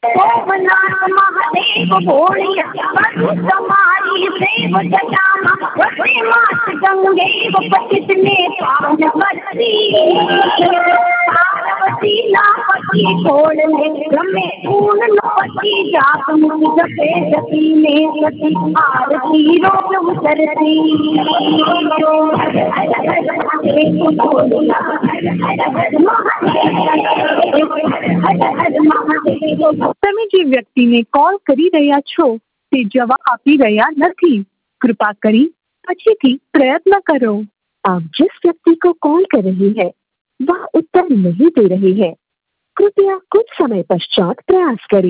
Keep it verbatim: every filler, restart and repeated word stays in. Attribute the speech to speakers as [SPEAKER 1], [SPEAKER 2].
[SPEAKER 1] सोमनाथ महादेव भोलिया तुम्हारी सेव जटामा वसे मात गंगे पतित ने पावन बरसी पार्वती नापति खोल ले ब्रह्मे पूर्ण नपति जाप मुनि जपे सती ने सती आरती रोज उतरती
[SPEAKER 2] તમે જે વ્યક્તિને કોલ કરી રહ્યા છો તે જવાબ આપી રહ્યા નથી. कृपा કરી પછીથી પ્રયત્ન કરો. आप जिस व्यक्ति को कॉल कर रही है वह उत्तर नहीं दे रही है. कृपया कुछ समय पश्चात प्रयास करें.